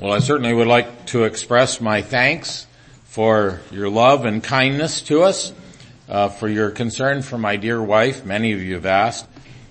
Well, I certainly would like to express my thanks for your love and kindness to us, for your concern for my dear wife. Many of you have asked.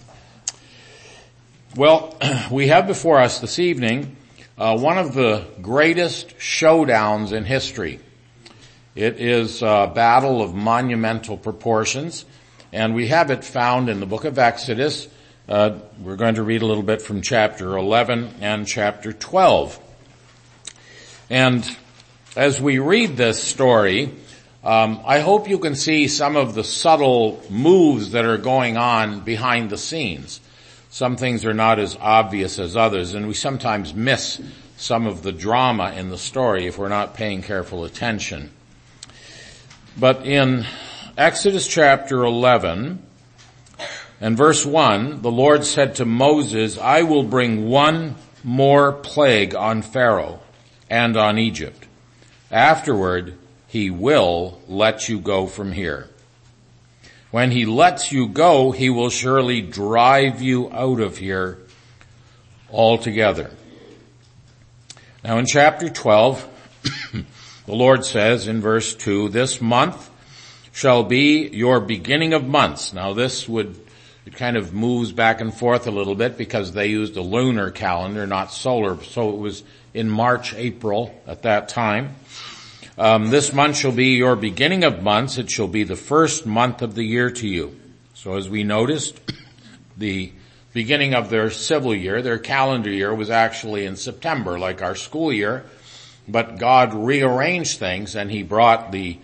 Well, we have before us this evening one of the greatest showdowns in history. It is a battle of monumental proportions, and we have it found in the book of Exodus. We're going to read a little bit from chapter 11 and chapter 12. And as we read this story, I hope you can see some of the subtle moves that are going on behind the scenes. Some things are not as obvious as others, and we sometimes miss some of the drama in the story if we're not paying careful attention. But in Exodus chapter 11 and verse 1, the Lord said to Moses, "I will bring one more plague on Pharaoh and on Egypt. Afterward, he will let you go from here. When he lets you go, he will surely drive you out of here altogether." Now in chapter 12, the Lord says in verse 2, "This month shall be your beginning of months." Now it kind of moves back and forth a little bit because they used a lunar calendar, not solar, so it was in March, April at that time. "This month shall be your beginning of months. It shall be the first month of the year to you." So as we noticed, the beginning of their civil year, their calendar year, was actually in September, like our school year. But God rearranged things, and he brought the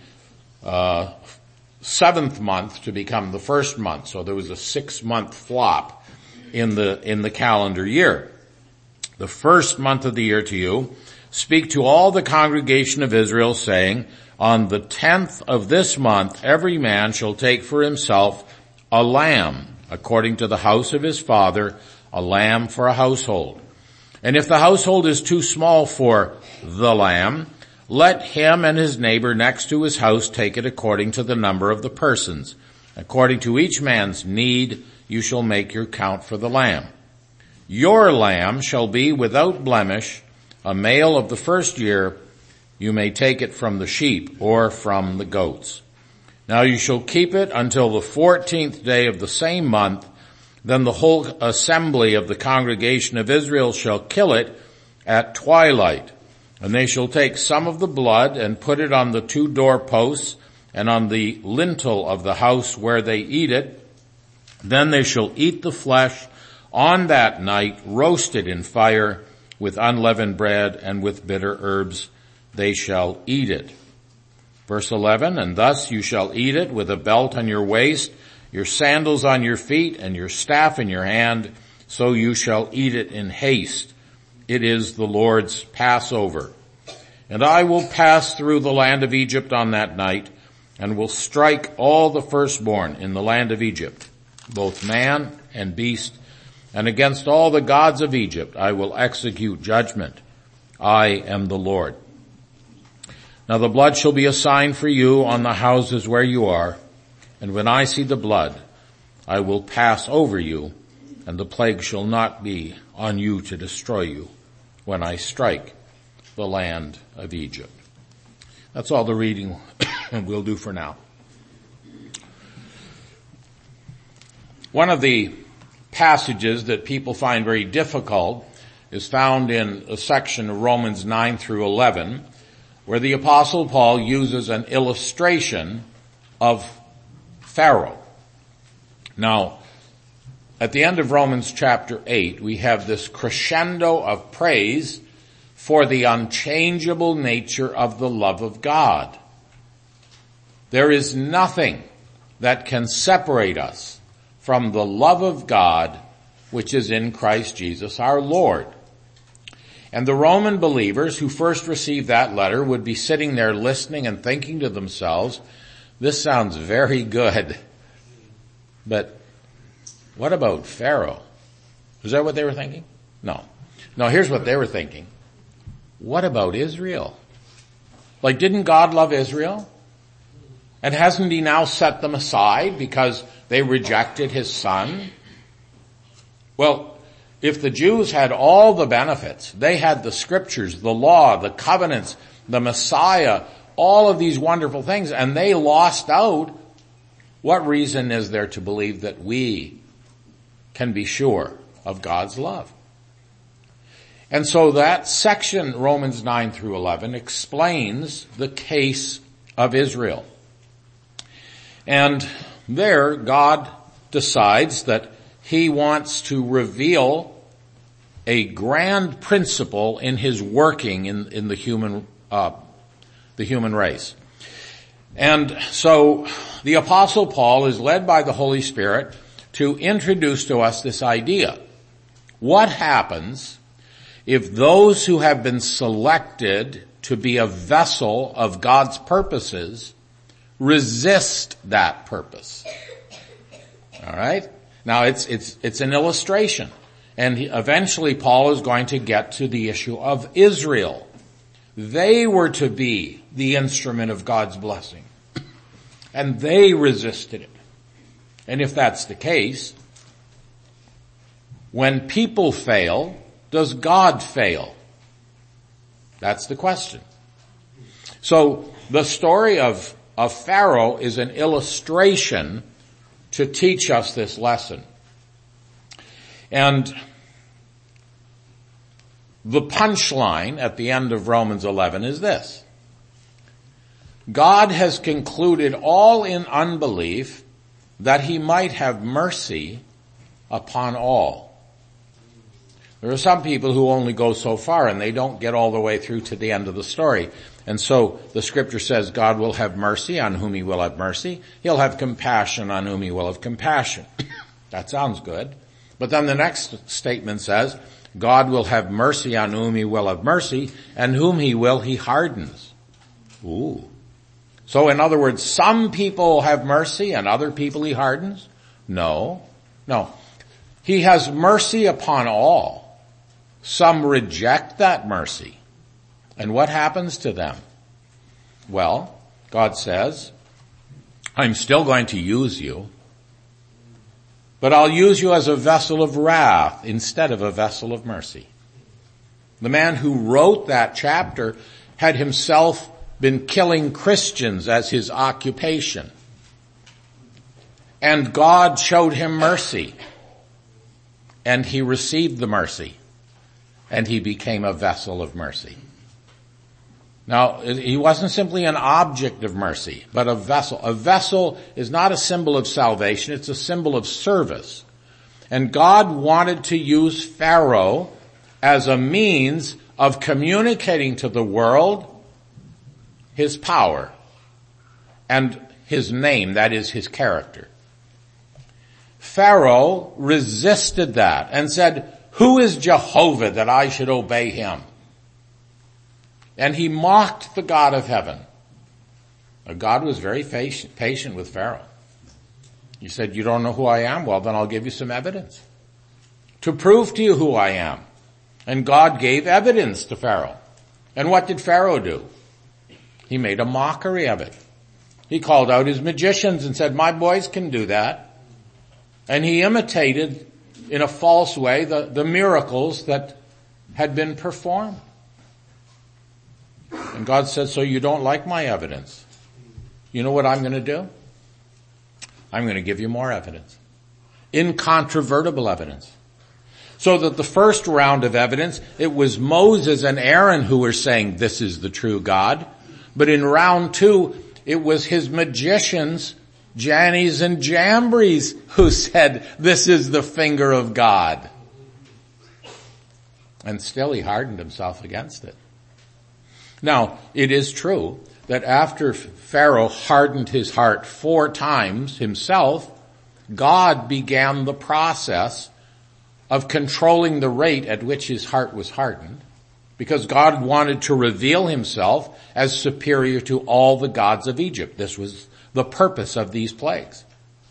seventh month to become the first month. So there was a 6-month flop in the calendar year. "The first month of the year to you, speak to all the congregation of Israel, saying, on the 10th of this month, every man shall take for himself a lamb, according to the house of his father, a lamb for a household. And if the household is too small for the lamb, let him and his neighbor next to his house take it according to the number of the persons. According to each man's need, you shall make your count for the lamb. Your lamb shall be without blemish, a male of the first year. You may take it from the sheep or from the goats. Now you shall keep it until the 14th day of the same month. Then the whole assembly of the congregation of Israel shall kill it at twilight. And they shall take some of the blood and put it on the 2 doorposts and on the lintel of the house where they eat it. Then they shall eat the flesh on that night, roasted in fire with unleavened bread and with bitter herbs. They shall eat it." Verse 11, "And thus you shall eat it with a belt on your waist, your sandals on your feet, and your staff in your hand. So you shall eat it in haste. It is the Lord's Passover. And I will pass through the land of Egypt on that night, and will strike all the firstborn in the land of Egypt, both man and beast, and against all the gods of Egypt I will execute judgment. I am the Lord. Now the blood shall be a sign for you on the houses where you are, and when I see the blood, I will pass over you, and the plague shall not be on you to destroy you when I strike the land of Egypt." That's all the reading we'll do for now. One of the passages that people find very difficult is found in a section of Romans 9 through 11, where the Apostle Paul uses an illustration of Pharaoh. Now, at the end of Romans chapter 8, we have this crescendo of praise for the unchangeable nature of the love of God. There is nothing that can separate us from the love of God which is in Christ Jesus our Lord. And the Roman believers who first received that letter would be sitting there listening and thinking to themselves, "This sounds very good, but what about Pharaoh?" Is that what they were thinking? No. No, here's what they were thinking. What about Israel? Like, didn't God love Israel? And hasn't he now set them aside because they rejected his son? Well, if the Jews had all the benefits, they had the scriptures, the law, the covenants, the Messiah, all of these wonderful things, and they lost out, what reason is there to believe that we can be sure of God's love? And so that section, Romans 9 through 11, explains the case of Israel. And there, God decides that he wants to reveal a grand principle in his working in the human race. And so the Apostle Paul is led by the Holy Spirit to introduce to us this idea. What happens if those who have been selected to be a vessel of God's purposes resist that purpose? All right? Now it's an illustration. And eventually Paul is going to get to the issue of Israel. They were to be the instrument of God's blessing. And they resisted it. And if that's the case, when people fail, does God fail? That's the question. So the story of Pharaoh is an illustration to teach us this lesson. And the punchline at the end of Romans 11 is this. God has concluded all in unbelief that he might have mercy upon all. There are some people who only go so far and they don't get all the way through to the end of the story. And so the scripture says God will have mercy on whom he will have mercy. He'll have compassion on whom he will have compassion. That sounds good. But then the next statement says, God will have mercy on whom he will have mercy, and whom he will, he hardens. Ooh. So in other words, some people have mercy and other people he hardens? No. He has mercy upon all. Some reject that mercy. And what happens to them? Well, God says, I'm still going to use you, but I'll use you as a vessel of wrath instead of a vessel of mercy. The man who wrote that chapter had himself been killing Christians as his occupation. And God showed him mercy. And he received the mercy. And he became a vessel of mercy. Now, he wasn't simply an object of mercy, but a vessel. A vessel is not a symbol of salvation, it's a symbol of service. And God wanted to use Pharaoh as a means of communicating to the world his power and his name, that is his character. Pharaoh resisted that and said, who is Jehovah that I should obey him? And he mocked the God of heaven. Now, God was very patient with Pharaoh. He said, you don't know who I am? Well, then I'll give you some evidence to prove to you who I am. And God gave evidence to Pharaoh. And what did Pharaoh do? He made a mockery of it. He called out his magicians and said, my boys can do that. And he imitated in a false way the miracles that had been performed. And God said, so you don't like my evidence? You know what I'm going to do? I'm going to give you more evidence. Incontrovertible evidence. So that the first round of evidence, it was Moses and Aaron who were saying this is the true God. But in round 2, it was his magicians, Jannes and Jambres, who said this is the finger of God. And still he hardened himself against it. Now, it is true that after Pharaoh hardened his heart 4 times himself, God began the process of controlling the rate at which his heart was hardened, because God wanted to reveal himself as superior to all the gods of Egypt. This was the purpose of these plagues.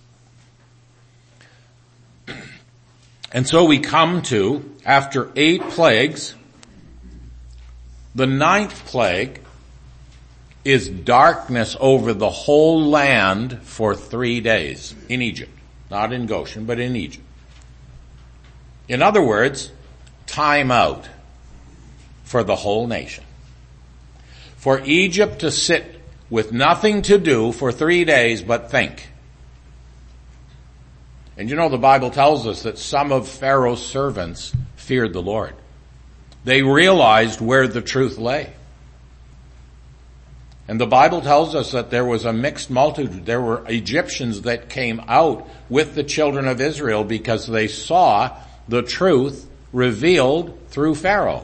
And so we come to, after 8 plagues, the 9th plague is darkness over the whole land for 3 days in Egypt. Not in Goshen, but in Egypt. In other words, time out for the whole nation. For Egypt to sit with nothing to do for 3 days but think. And you know, the Bible tells us that some of Pharaoh's servants feared the Lord. They realized where the truth lay. And the Bible tells us that there was a mixed multitude. There were Egyptians that came out with the children of Israel because they saw the truth revealed through Pharaoh.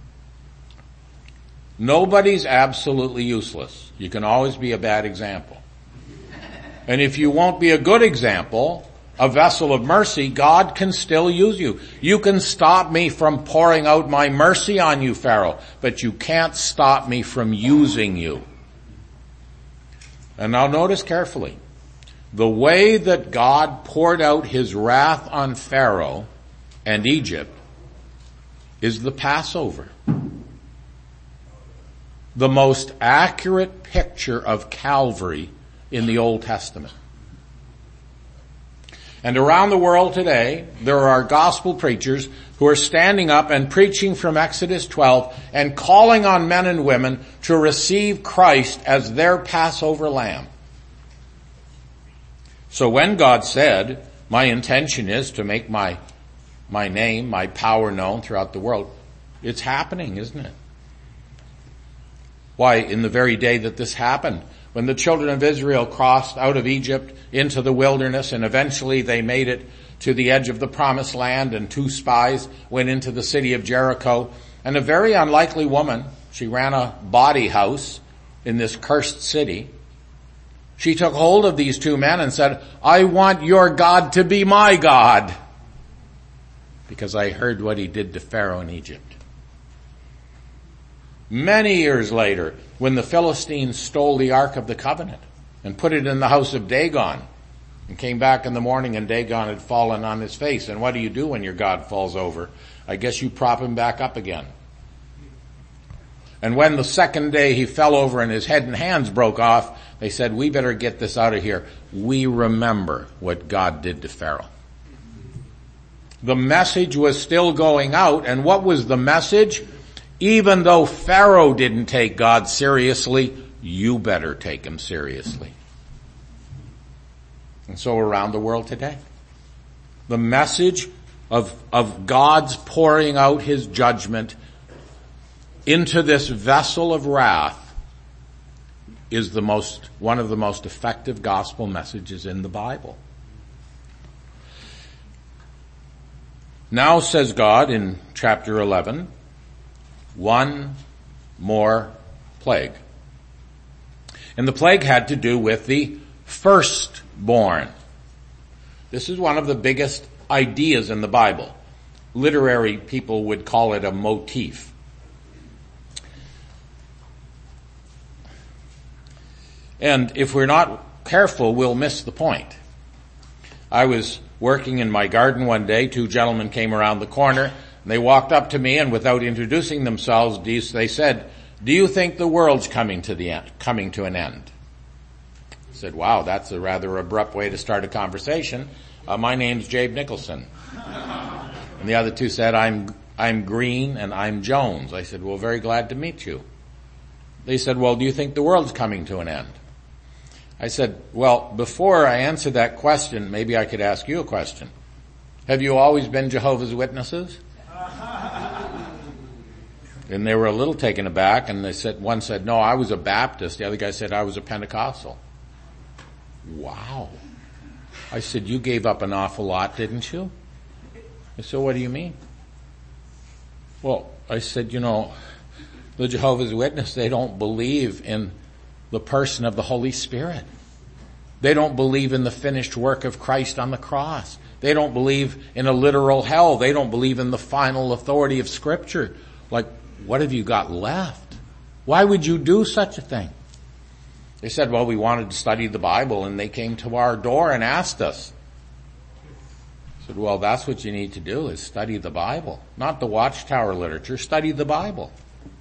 Nobody's absolutely useless. You can always be a bad example. And if you won't be a good example, a vessel of mercy, God can still use you. You can stop me from pouring out my mercy on you, Pharaoh, but you can't stop me from using you. And now notice carefully. The way that God poured out his wrath on Pharaoh and Egypt is the Passover. The most accurate picture of Calvary in the Old Testament. And around the world today, there are gospel preachers who are standing up and preaching from Exodus 12 and calling on men and women to receive Christ as their Passover lamb. So when God said, my intention is to make my name, my power known throughout the world, it's happening, isn't it? Why, in the very day that this happened, when the children of Israel crossed out of Egypt into the wilderness and eventually they made it to the edge of the promised land, and 2 spies went into the city of Jericho, and a very unlikely woman, she ran a body house in this cursed city. She took hold of these 2 men and said, I want your God to be my God, because I heard what he did to Pharaoh in Egypt. Many years later, when the Philistines stole the Ark of the Covenant and put it in the house of Dagon, and came back in the morning and Dagon had fallen on his face. And what do you do when your God falls over? I guess you prop him back up again. And when the second day he fell over and his head and hands broke off, they said, we better get this out of here. We remember what God did to Pharaoh. The message was still going out, and what was the message? Even though Pharaoh didn't take God seriously, you better take him seriously. And so around the world today, the message of God's pouring out his judgment into this vessel of wrath is one of the most effective gospel messages in the Bible. Now, says God in chapter 11, one more plague. And the plague had to do with the firstborn. This is one of the biggest ideas in the Bible. Literary people would call it a motif. And if we're not careful, we'll miss the point. I was working in my garden one day. 2 gentlemen came around the corner. And they walked up to me, and without introducing themselves, they said, do you think the world's coming to an end? I said, wow, that's a rather abrupt way to start a conversation. My name's Jabe Nicholson. And the other 2 said, I'm Green and I'm Jones. I said, well, very glad to meet you. They said, well, do you think the world's coming to an end? I said, well, before I answer that question, maybe I could ask you a question. Have you always been Jehovah's Witnesses? And they were a little taken aback, and one said, no, I was a Baptist. The other guy said, I was a Pentecostal. Wow. I said, you gave up an awful lot, didn't you? I said, what do you mean? Well, I said, the Jehovah's Witnesses, they don't believe in the person of the Holy Spirit. They don't believe in the finished work of Christ on the cross. They don't believe in a literal hell. They don't believe in the final authority of Scripture. Like, what have you got left? Why would you do such a thing? They said, well, we wanted to study the Bible, and they came to our door and asked us. I said, well, that's what you need to do, is study the Bible. Not the Watchtower literature, study the Bible.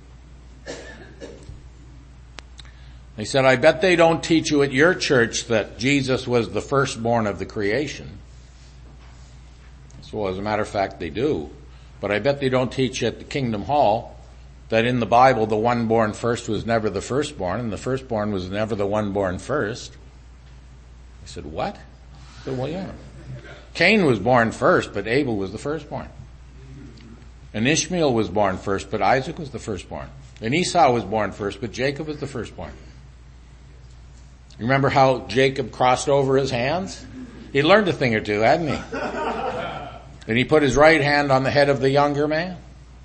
They said, I bet they don't teach you at your church that Jesus was the firstborn of the creation. I So as a matter of fact, they do. But I bet they don't teach at the Kingdom Hall that in the Bible the one born first was never the firstborn, and the firstborn was never the one born first. I said, what? I said, well, yeah. Cain was born first, but Abel was the firstborn. And Ishmael was born first, but Isaac was the firstborn. And Esau was born first, but Jacob was the firstborn. You remember how Jacob crossed over his hands? He learned a thing or two, hadn't he? And he put his right hand on the head of the younger man.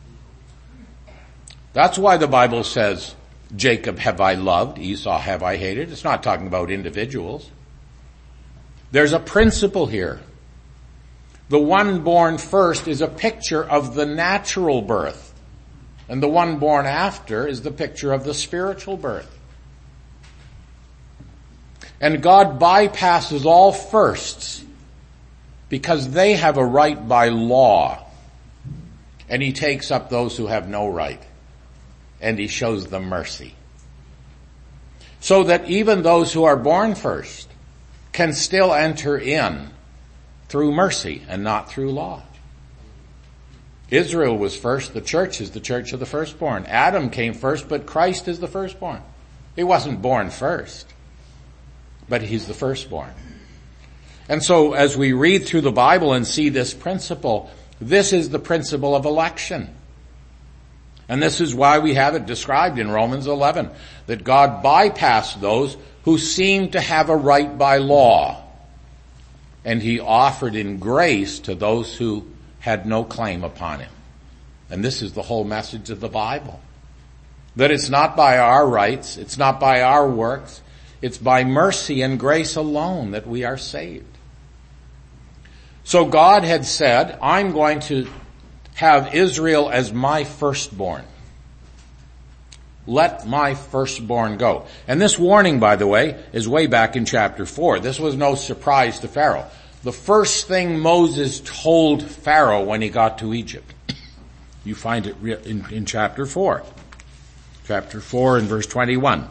That's why the Bible says, Jacob have I loved, Esau have I hated. It's not talking about individuals. There's a principle here. The one born first is a picture of the natural birth, and the one born after is the picture of the spiritual birth. And God bypasses all firsts because they have a right by law, and he takes up those who have no right, and he shows them mercy. So that even those who are born first can still enter in through mercy and not through law. Israel was first. The church is the church of the firstborn. Adam came first, but Christ is the firstborn. He wasn't born first, but he's the firstborn. And so as we read through the Bible and see this principle, this is the principle of election. And this is why we have it described in Romans 11, that God bypassed those who seemed to have a right by law, and he offered in grace to those who had no claim upon him. And this is the whole message of the Bible. That it's not by our rights, it's not by our works, it's by mercy and grace alone that we are saved. So God had said, I'm going to have Israel as my firstborn. Let my firstborn go. And this warning, by the way, is way back in chapter 4. This was no surprise to Pharaoh. The first thing Moses told Pharaoh when he got to Egypt, you find it in chapter 4. Chapter 4 and verse 21.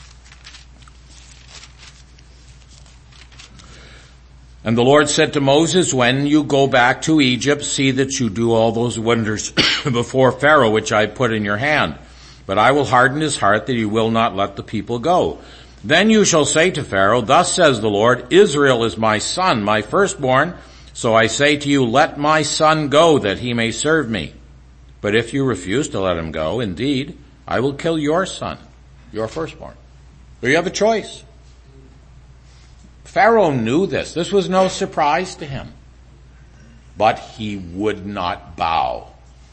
And the Lord said to Moses, when you go back to Egypt, see that you do all those wonders before Pharaoh, which I put in your hand. But I will harden his heart that he will not let the people go. Then you shall say to Pharaoh, thus says the Lord, Israel is my son, my firstborn. So I say to you, let my son go that he may serve me. But if you refuse to let him go, indeed, I will kill your son, your firstborn. So you have a choice. Pharaoh knew this. This was no surprise to him. But he would not bow.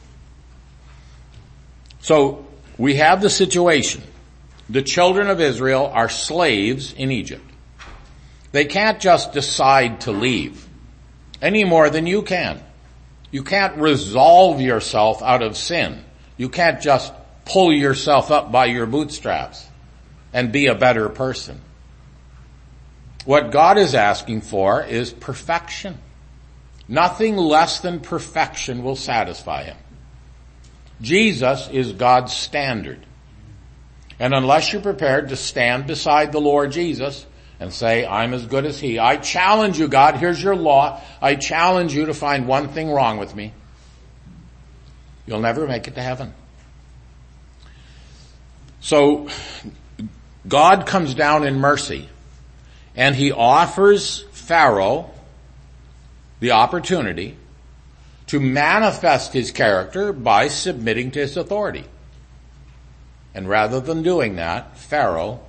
So we have the situation. The children of Israel are slaves in Egypt. They can't just decide to leave any more than you can. You can't resolve yourself out of sin. You can't just pull yourself up by your bootstraps and be a better person. What God is asking for is perfection. Nothing less than perfection will satisfy him. Jesus is God's standard. And unless you're prepared to stand beside the Lord Jesus and say, I'm as good as he, I challenge you, God, here's your law. I challenge you to find one thing wrong with me. You'll never make it to heaven. So God comes down in mercy, and he offers Pharaoh the opportunity to manifest his character by submitting to his authority. And rather than doing that, Pharaoh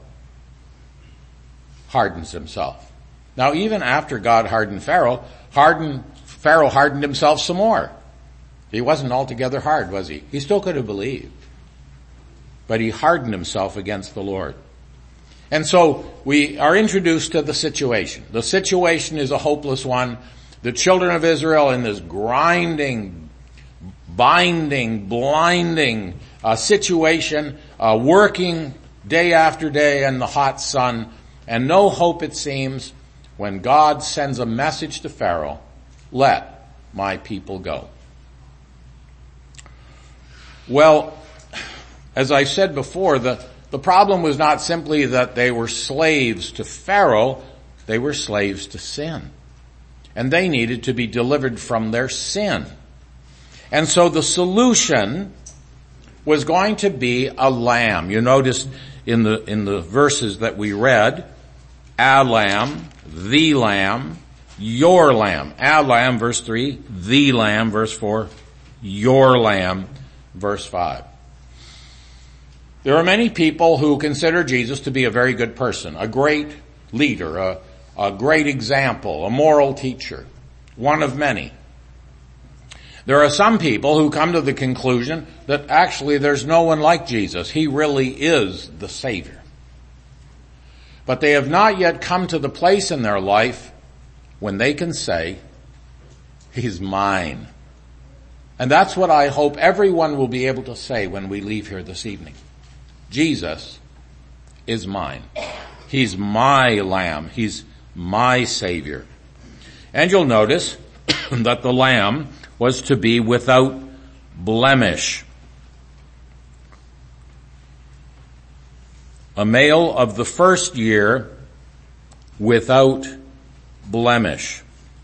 hardens himself. Now, even after God hardened Pharaoh hardened himself some more. He wasn't altogether hard, was he? He still could have believed. But he hardened himself against the Lord. And so we are introduced to the situation. The situation is a hopeless one. The children of Israel in this grinding, binding, blinding situation, working day after day in the hot sun, and no hope it seems, when God sends a message to Pharaoh, let my people go. Well, as I said before, the problem was not simply that they were slaves to Pharaoh, they were slaves to sin. and they needed to be delivered from their sin. And so the solution was going to be a lamb. You notice in the verses that we read, a lamb, the lamb, your lamb. A lamb, verse 3, the lamb, verse 4, your lamb, verse 5. There are many people who consider Jesus to be a very good person, a great leader, a great example, a moral teacher, one of many. There are some people who come to the conclusion that actually there's no one like Jesus. He really is the Savior. But they have not yet come to the place in their life when they can say, He's mine. And that's what I hope everyone will be able to say when we leave here this evening. Jesus is mine. He's my lamb. He's my Savior. And you'll notice that the lamb was to be without blemish. A male of the first year without blemish.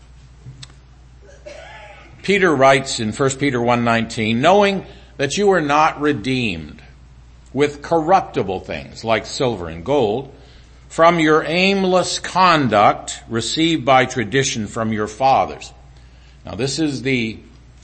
Peter writes in 1 Peter 1:19, knowing that you are not redeemed with corruptible things like silver and gold from your aimless conduct received by tradition from your fathers. Now this is the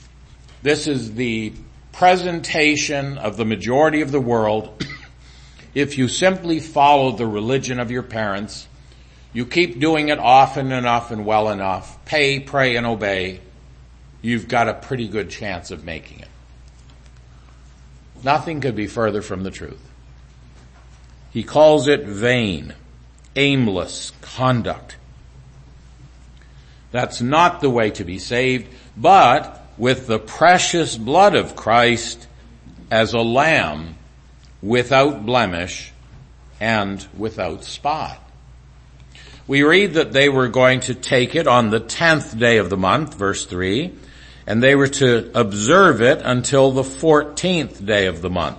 presentation of the majority of the world. If you simply follow the religion of your parents, you keep doing it often enough and well enough, pay, pray, and obey, you've got a pretty good chance of making it. Nothing could be further from the truth. He calls it vain, aimless conduct. That's not the way to be saved, but with the precious blood of Christ as a lamb without blemish and without spot. We read that they were going to take it on the 10th day of the month, verse 3, and they were to observe it until the 14th day of the month.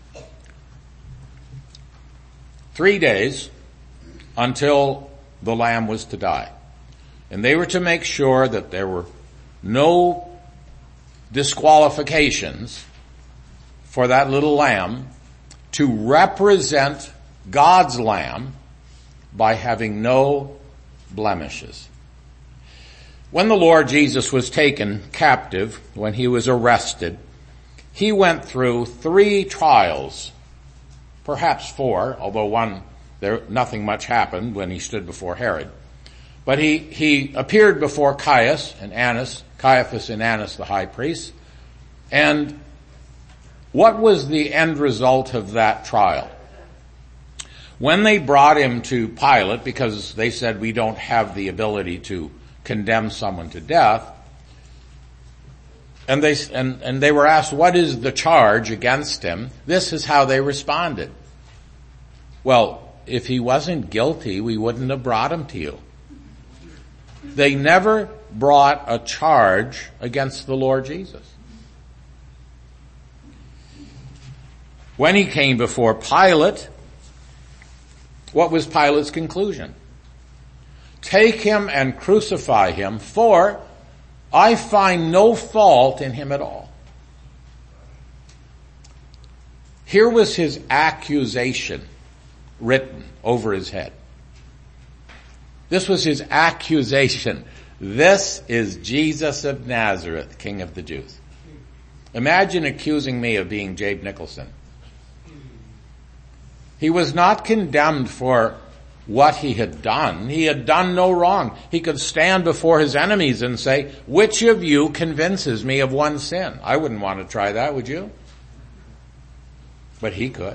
3 days until the lamb was to die. And they were to make sure that there were no disqualifications for that little lamb to represent God's lamb by having no blemishes. When the Lord Jesus was taken captive, when he was arrested, he went through 3 trials, perhaps 4, although nothing much happened when he stood before Herod. But he appeared before Caiaphas and Annas the high priest. And what was the end result of that trial? When they brought him to Pilate, because they said we don't have the ability to condemn someone to death, and they were asked, what is the charge against him? This is how they responded. Well, if he wasn't guilty, we wouldn't have brought him to you. They never brought a charge against the Lord Jesus. When he came before Pilate, what was Pilate's conclusion? Take him and crucify him, for I find no fault in him at all. Here was his accusation written over his head. This was his accusation. This is Jesus of Nazareth, King of the Jews. Imagine accusing me of being Jabe Nicholson. He was not condemned for what he had done. He had done no wrong. He could stand before his enemies and say, which of you convinces me of one sin? I wouldn't want to try that, would you? But he could.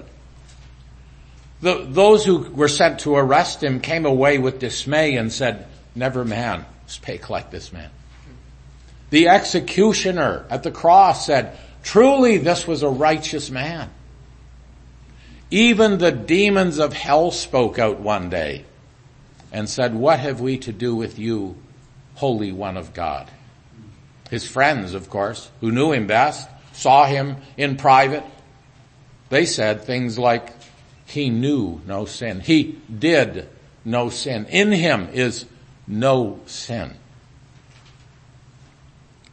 Those who were sent to arrest him came away with dismay and said, never man spake like this man. The executioner at the cross said, truly this was a righteous man. Even the demons of hell spoke out one day and said, what have we to do with you, Holy One of God? His friends, of course, who knew him best, saw him in private. They said things like, he knew no sin. He did no sin. In him is no sin.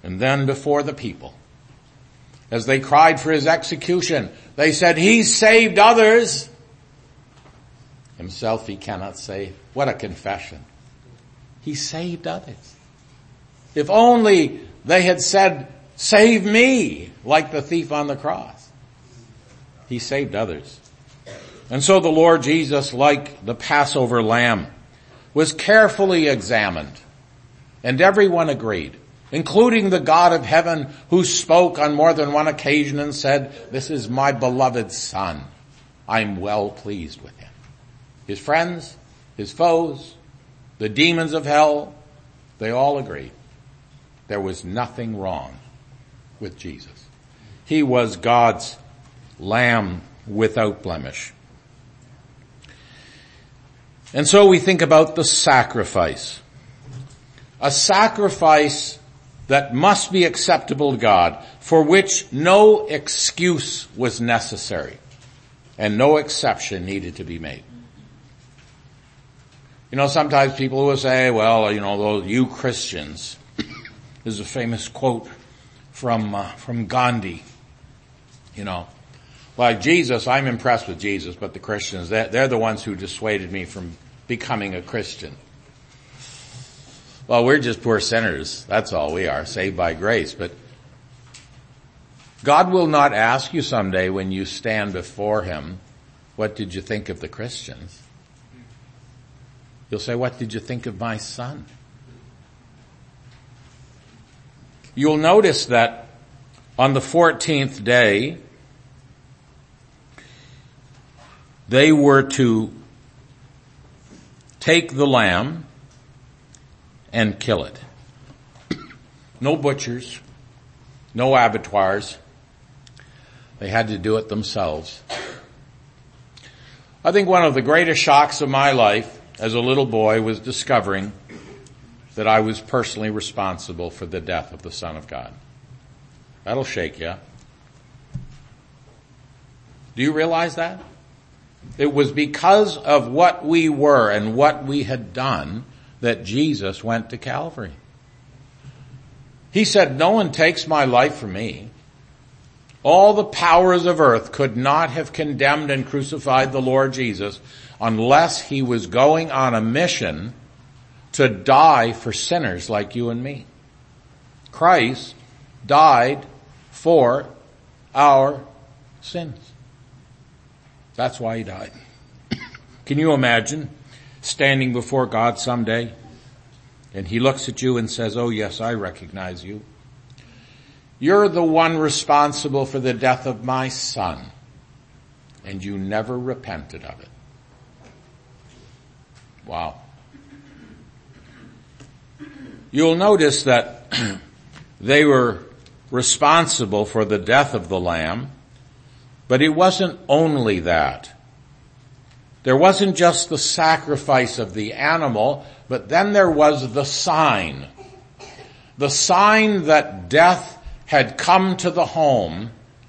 and then before the people. As they cried for his execution, they said, "He saved others. Himself he cannot save." What a confession. He saved others. If only they had said, "Save me," like the thief on the cross. He saved others. And so the Lord Jesus, like the Passover lamb, was carefully examined. And everyone agreed, including the God of heaven, who spoke on more than one occasion and said, "This is my beloved Son. I'm well pleased with him." His friends, his foes, the demons of hell, they all agreed. There was nothing wrong with Jesus. He was God's Lamb without blemish. And so we think about the sacrifice. A sacrifice that must be acceptable to God, for which no excuse was necessary and no exception needed to be made. You know, sometimes people will say, well, you know, those you Christians. There's a famous quote from Gandhi. You know, like Jesus, I'm impressed with Jesus, but the Christians, they're the ones who dissuaded me from becoming a Christian. Well, we're just poor sinners. That's all we are, saved by grace. But God will not ask you someday when you stand before him, what did you think of the Christians? He'll say, what did you think of my son? You'll notice that on the 14th day, they were to take the lamb and kill it. No butchers, no abattoirs. They had to do it themselves. I think one of the greatest shocks of my life as a little boy was discovering that I was personally responsible for the death of the Son of God. That'll shake you. Do you realize that? It was because of what we were and what we had done that Jesus went to Calvary. He said, "No one takes my life from me." All the powers of earth could not have condemned and crucified the Lord Jesus unless he was going on a mission to die for sinners like you and me. Christ died for our sins. That's why he died. Can you imagine standing before God someday and he looks at you and says, "Oh yes, I recognize you. You're the one responsible for the death of my son, and you never repented of it." Wow. You'll notice that they were responsible for the death of the lamb, but it wasn't only that. There wasn't just the sacrifice of the animal, but then there was the sign. The sign that death had come to the home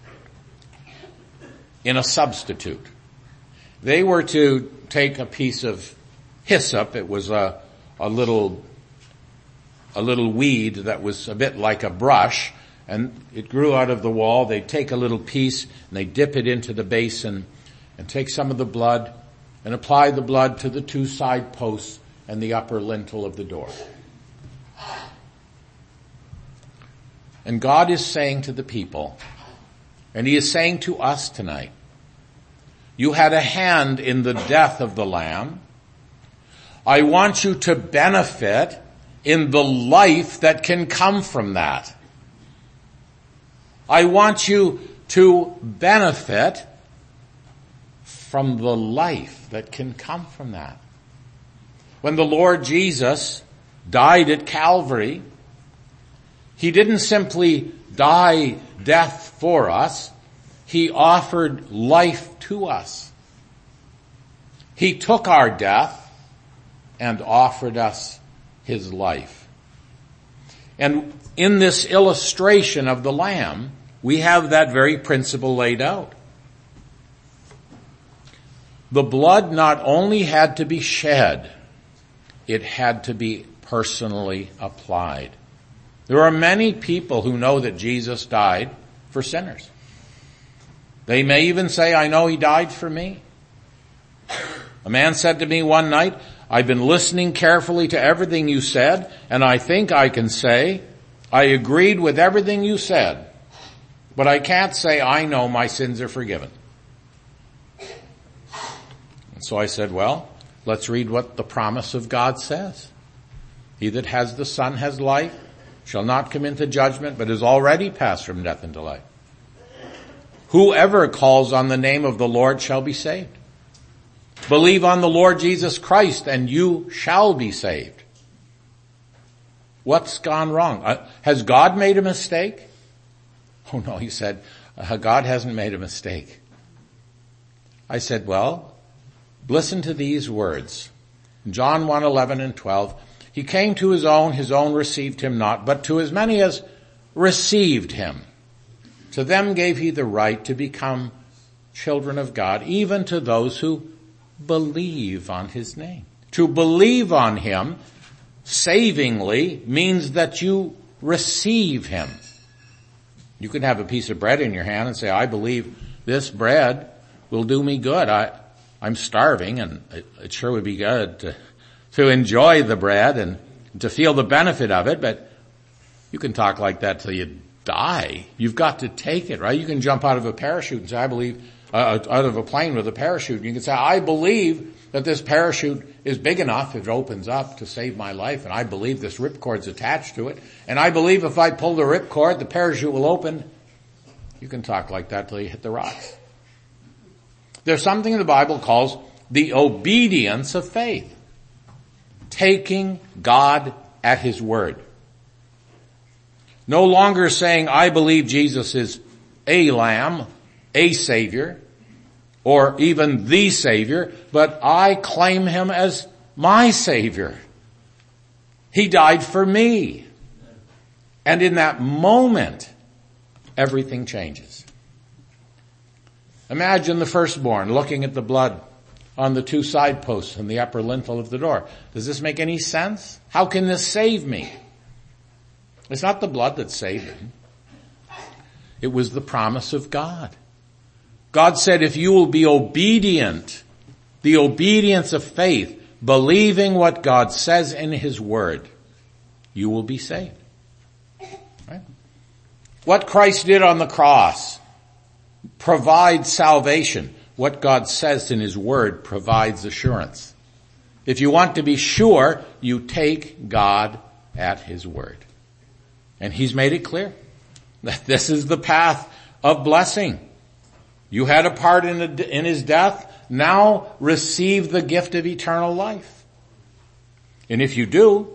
in a substitute. They were to take a piece of hyssop. It was a little weed that was a bit like a brush, and it grew out of the wall. They'd take a little piece and they dip it into the basin and take some of the blood and apply the blood to the two side posts and the upper lintel of the door. And God is saying to the people, and he is saying to us tonight, you had a hand in the death of the Lamb. I want you to benefit in the life that can come from that. I want you to benefit from the life that can come from that. When the Lord Jesus died at Calvary, he didn't simply die death for us. He offered life to us. He took our death and offered us his life. And in this illustration of the Lamb, we have that very principle laid out. The blood not only had to be shed, it had to be personally applied. There are many people who know that Jesus died for sinners. They may even say, I know he died for me. A man said to me one night, I've been listening carefully to everything you said, and I think I can say, I agreed with everything you said, but I can't say I know my sins are forgiven. And so I said, well, let's read what the promise of God says. He that has the Son has life, shall not come into judgment, but is already passed from death into life. Whoever calls on the name of the Lord shall be saved. Believe on the Lord Jesus Christ and you shall be saved. What's gone wrong? Has God made a mistake? Oh no, he said, God hasn't made a mistake. I said, well, listen to these words. John 1:11 and 12. He came to his own received him not, but to as many as received him, to them gave he the right to become children of God, even to those who believe on his name. To believe on him savingly means that you receive him. You can have a piece of bread in your hand and say, I believe this bread will do me good. I'm starving and it sure would be good to enjoy the bread and to feel the benefit of it, but you can talk like that till you die. You've got to take it, right? You can jump out of a parachute and say, I believe, out of a plane with a parachute. You can say, I believe that this parachute is big enough if it opens up to save my life, and I believe this ripcord's attached to it, and I believe if I pull the ripcord, the parachute will open. You can talk like that till you hit the rocks. There's something the Bible calls the obedience of faith. Taking God at his word. No longer saying, I believe Jesus is a lamb, a savior, or even the savior, but I claim him as my savior. He died for me. And in that moment, everything changes. Imagine the firstborn looking at the blood on the two side posts and the upper lintel of the door. Does this make any sense? How can this save me? It's not the blood that saved him. It was the promise of God. God said, if you will be obedient, the obedience of faith, believing what God says in his word, you will be saved. Right? What Christ did on the cross provides salvation. What God says in his word provides assurance. If you want to be sure, you take God at his word. And he's made it clear that this is the path of blessing. You had a part in his death. Now receive the gift of eternal life. And if you do,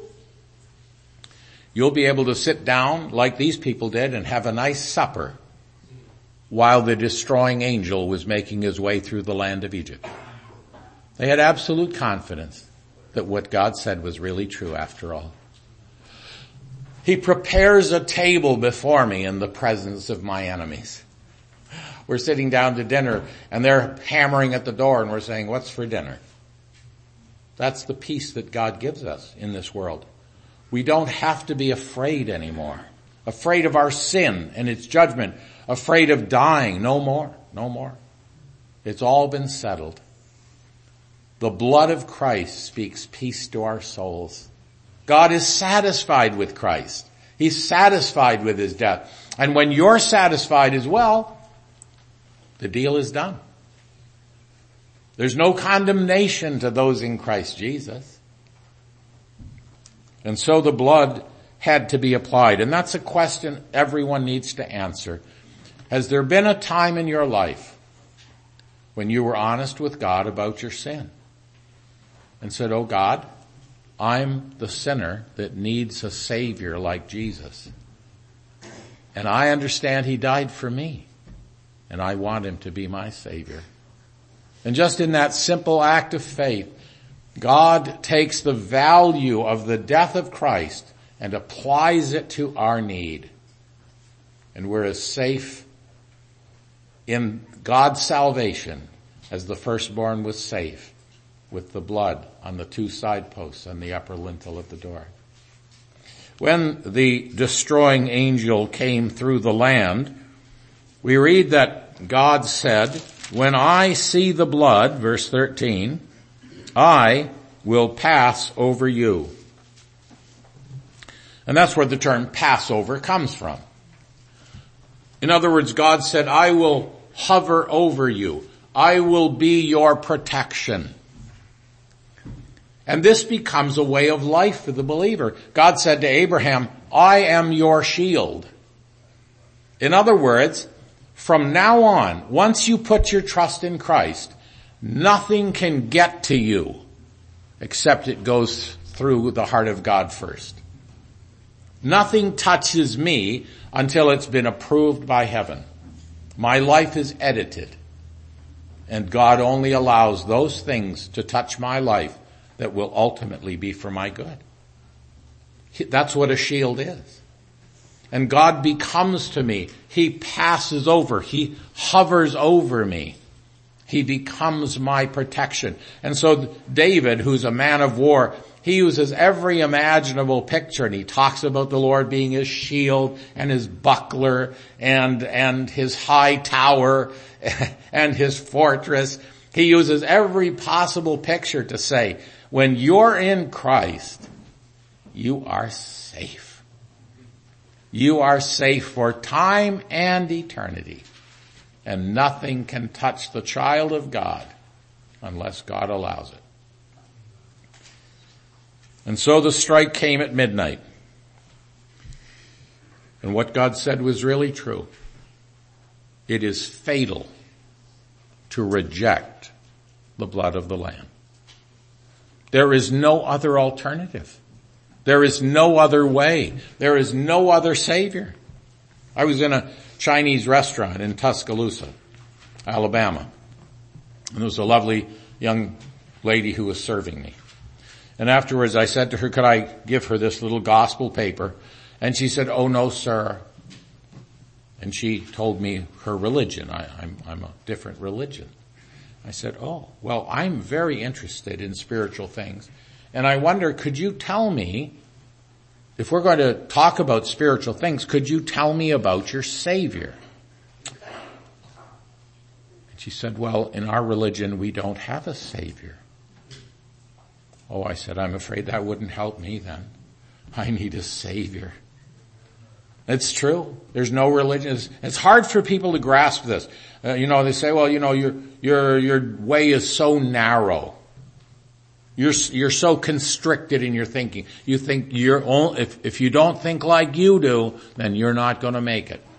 you'll be able to sit down like these people did and have a nice supper while the destroying angel was making his way through the land of Egypt. They had absolute confidence that what God said was really true after all. He prepares a table before me in the presence of my enemies. We're sitting down to dinner and they're hammering at the door and we're saying, what's for dinner? That's the peace that God gives us in this world. We don't have to be afraid anymore. Afraid of our sin and its judgment. Afraid of dying. No more. No more. It's all been settled. The blood of Christ speaks peace to our souls. God is satisfied with Christ. He's satisfied with his death. And when you're satisfied as well, the deal is done. There's no condemnation to those in Christ Jesus. And so the blood had to be applied. And that's a question everyone needs to answer. Has there been a time in your life when you were honest with God about your sin and said, oh God, I'm the sinner that needs a Savior like Jesus. And I understand he died for me. And I want him to be my Savior. And just in that simple act of faith, God takes the value of the death of Christ and applies it to our need. And we're as safe in God's salvation as the firstborn was safe with the blood on the two side posts and the upper lintel of the door. when the destroying angel came through the land, we read that God said, when I see the blood, verse 13, I will pass over you. And that's where the term Passover comes from. In other words, God said, I will hover over you. I will be your protection. And this becomes a way of life for the believer. God said to Abraham, I am your shield. In other words, from now on, once you put your trust in Christ, nothing can get to you except it goes through the heart of God first. Nothing touches me until it's been approved by heaven. My life is edited, and God only allows those things to touch my life that will ultimately be for my good. That's what a shield is. And God becomes to me. He passes over. He hovers over me. He becomes my protection. And so David, who's a man of war, he uses every imaginable picture, and he talks about the Lord being his shield and his buckler and his high tower and his fortress. He uses every possible picture to say, when you're in Christ, you are safe. You are safe for time and eternity. And nothing can touch the child of God unless God allows it. And so the strike came at midnight. And what God said was really true. It is fatal to reject the blood of the Lamb. There is no other alternative. There is no other way. There is no other Savior. I was in a Chinese restaurant in Tuscaloosa, Alabama. And there was a lovely young lady who was serving me. And afterwards I said to her, could I give her this little gospel paper? And she said, oh no, sir. And she told me her religion. I'm a different religion. I said, oh, well, I'm very interested in spiritual things. And I wonder, could you tell me, if we're going to talk about spiritual things, could you tell me about your Savior? And she said, well, in our religion, we don't have a Savior. Oh, I said, I'm afraid that wouldn't help me then. I need a Savior. It's true. There's no religion. It's hard for people to grasp this. They say, well, your way is so narrow. You're so constricted in your thinking. You think if you don't think like you do, then you're not going to make it.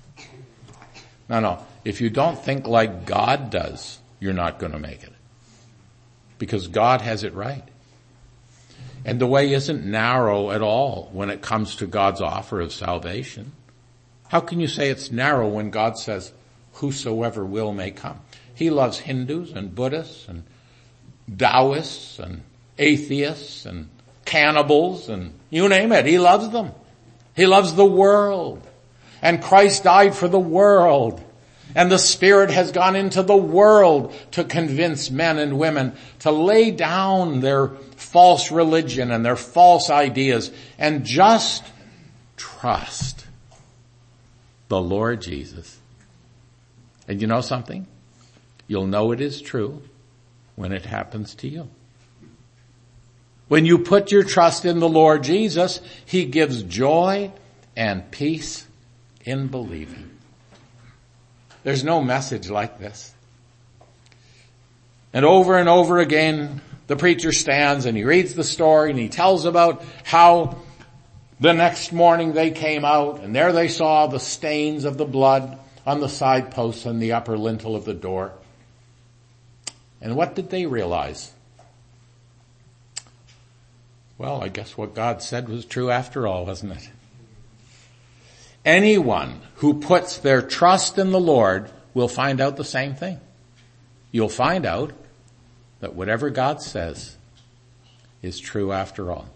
No. If you don't think like God does, you're not going to make it. Because God has it right. And the way isn't narrow at all when it comes to God's offer of salvation. How can you say it's narrow when God says, whosoever will may come? He loves Hindus and Buddhists and Taoists and atheists and cannibals and you name it. He loves them. He loves the world. And Christ died for the world. And the Spirit has gone into the world to convince men and women to lay down their false religion and their false ideas and just trust the Lord Jesus. And you know something? You'll know it is true when it happens to you. When you put your trust in the Lord Jesus, He gives joy and peace in believing. There's no message like this. And over again, the preacher stands and he reads the story and he tells about how the next morning they came out and there they saw the stains of the blood on the side posts and the upper lintel of the door. And what did they realize? Well, I guess what God said was true after all, wasn't it? Anyone who puts their trust in the Lord will find out the same thing. You'll find out that whatever God says is true after all.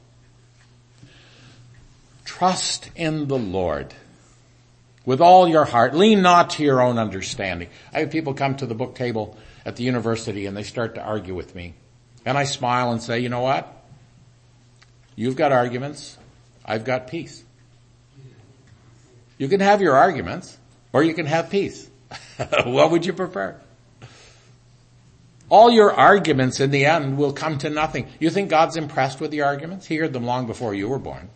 Trust in the Lord with all your heart. Lean not to your own understanding. I have people come to the book table at the university and they start to argue with me. And I smile and say, you know what? You've got arguments. I've got peace. You can have your arguments, or you can have peace. What would you prefer? All your arguments in the end will come to nothing. You think God's impressed with your arguments? He heard them long before you were born.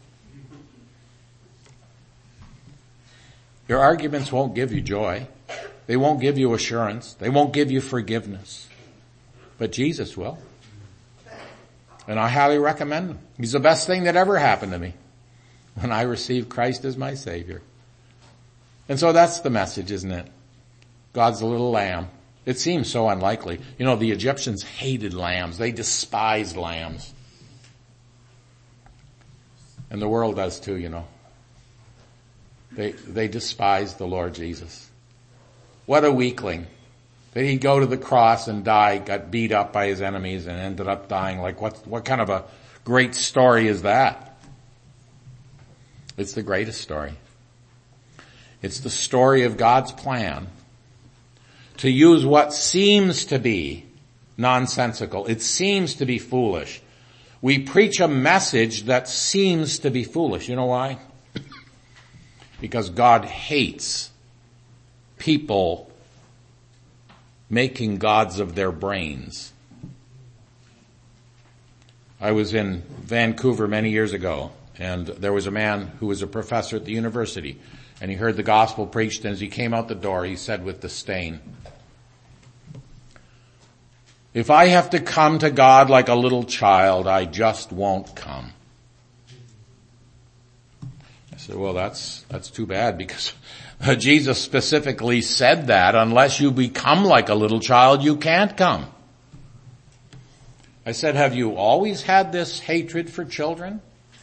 Your arguments won't give you joy. They won't give you assurance. They won't give you forgiveness. But Jesus will. And I highly recommend him. He's the best thing that ever happened to me when I received Christ as my Savior. And so that's the message, isn't it? God's a little lamb. It seems so unlikely. You know, the Egyptians hated lambs. They despised lambs. And the world does too, you know. They despise the Lord Jesus. What a weakling. That he'd go to the cross and die, got beat up by his enemies and ended up dying. Like what kind of a great story is that? It's the greatest story. It's the story of God's plan to use what seems to be nonsensical. It seems to be foolish. We preach a message that seems to be foolish. You know why? Because God hates people making gods of their brains. I was in Vancouver many years ago, and there was a man who was a professor at the university, and he heard the gospel preached, and as he came out the door, he said with disdain, "If I have to come to God like a little child, I just won't come." I said, well, that's too bad, because Jesus specifically said that unless you become like a little child, you can't come. I said, have you always had this hatred for children?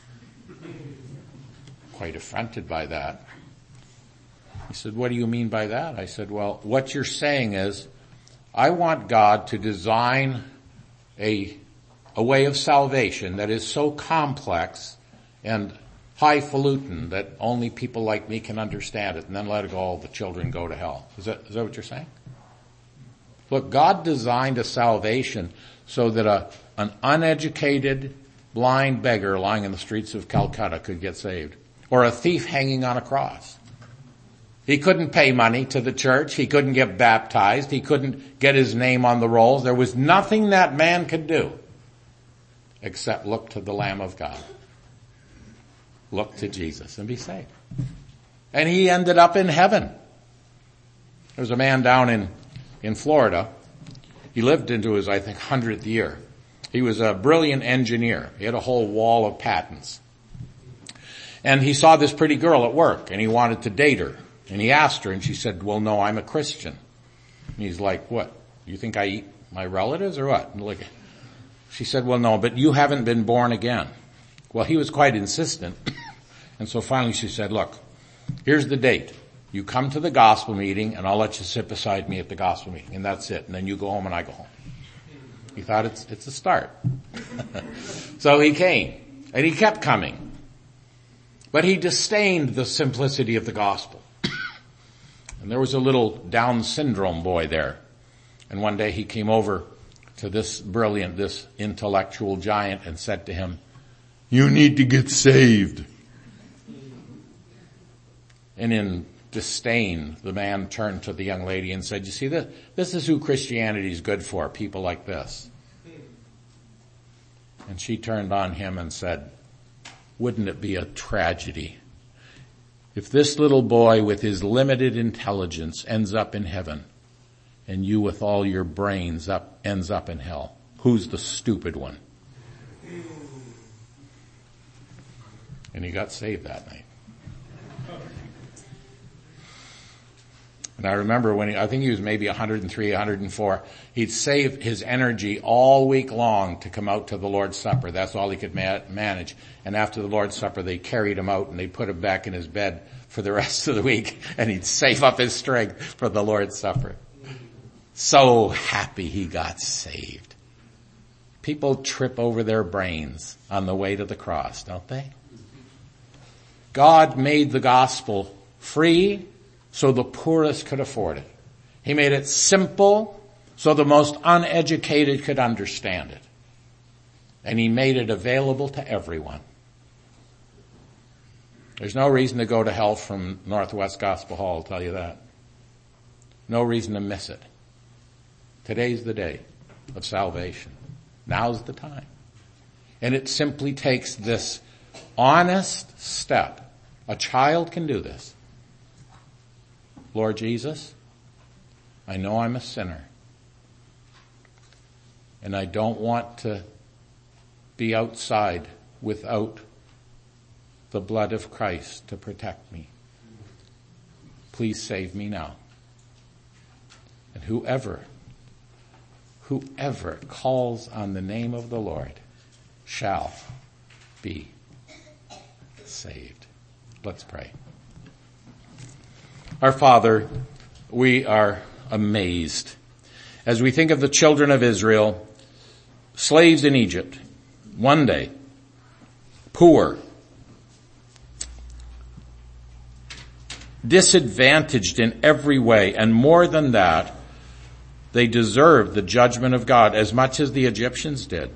Quite affronted by that. He said, what do you mean by that? I said, well, what you're saying is, I want God to design a way of salvation that is so complex and highfalutin that only people like me can understand it, and then let all the children go to hell. Is that what you're saying? Look, God designed a salvation so that an uneducated, blind beggar lying in the streets of Calcutta could get saved, or a thief hanging on a cross. He couldn't pay money to the church. He couldn't get baptized. He couldn't get his name on the rolls. There was nothing that man could do except look to the Lamb of God. Look to Jesus and be saved. And he ended up in heaven. There was a man down in Florida. He lived into his, I think, 100th year. He was a brilliant engineer. He had a whole wall of patents. And he saw this pretty girl at work, and he wanted to date her. And he asked her, and she said, well, no, I'm a Christian. And he's like, what? You think I eat my relatives or what? And she said, well, no, but you haven't been born again. Well, he was quite insistent. And so finally she said, look, here's the date. You come to the gospel meeting, and I'll let you sit beside me at the gospel meeting. And that's it. And then you go home and I go home. He thought it's a start. So he came, and he kept coming. But he disdained the simplicity of the gospel. And there was a little Down syndrome boy there. And one day he came over to this intellectual giant and said to him, you need to get saved. And in disdain, the man turned to the young lady and said, you see, this is who Christianity is good for, people like this. And she turned on him and said, wouldn't it be a tragedy if this little boy with his limited intelligence ends up in heaven and you with all your brains ends up in hell? Who's the stupid one? And he got saved that night. And I remember I think he was maybe 103, 104, he'd save his energy all week long to come out to the Lord's Supper. That's all he could manage. And after the Lord's Supper, they carried him out and they put him back in his bed for the rest of the week, and he'd save up his strength for the Lord's Supper. So happy he got saved. People trip over their brains on the way to the cross, don't they? God made the gospel free so the poorest could afford it. He made it simple so the most uneducated could understand it. And he made it available to everyone. There's no reason to go to hell from Northwest Gospel Hall, I'll tell you that. No reason to miss it. Today's the day of salvation. Now's the time. And it simply takes this honest step. A child can do this. Lord Jesus, I know I'm a sinner. And I don't want to be outside without the blood of Christ to protect me. Please save me now. And whoever calls on the name of the Lord shall be saved. Let's pray. Our Father, we are amazed as we think of the children of Israel, slaves in Egypt, one day, poor, disadvantaged in every way, and more than that, they deserved the judgment of God as much as the Egyptians did.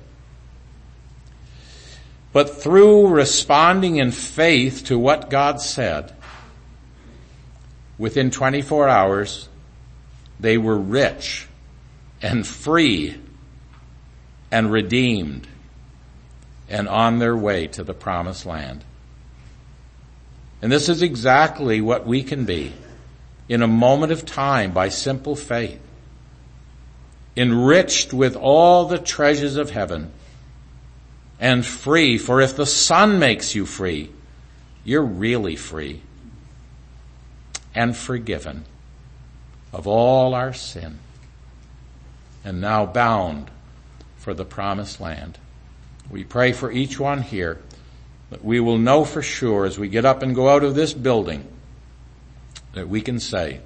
But through responding in faith to what God said, within 24 hours, they were rich and free and redeemed and on their way to the promised land. And this is exactly what we can be in a moment of time by simple faith, enriched with all the treasures of heaven and free. For if the Son makes you free, you're really free and forgiven of all our sin and now bound for the promised land. We pray for each one here that we will know for sure as we get up and go out of this building that we can say,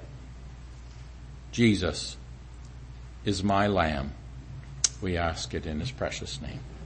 Jesus is my Lamb. We ask it in his precious name.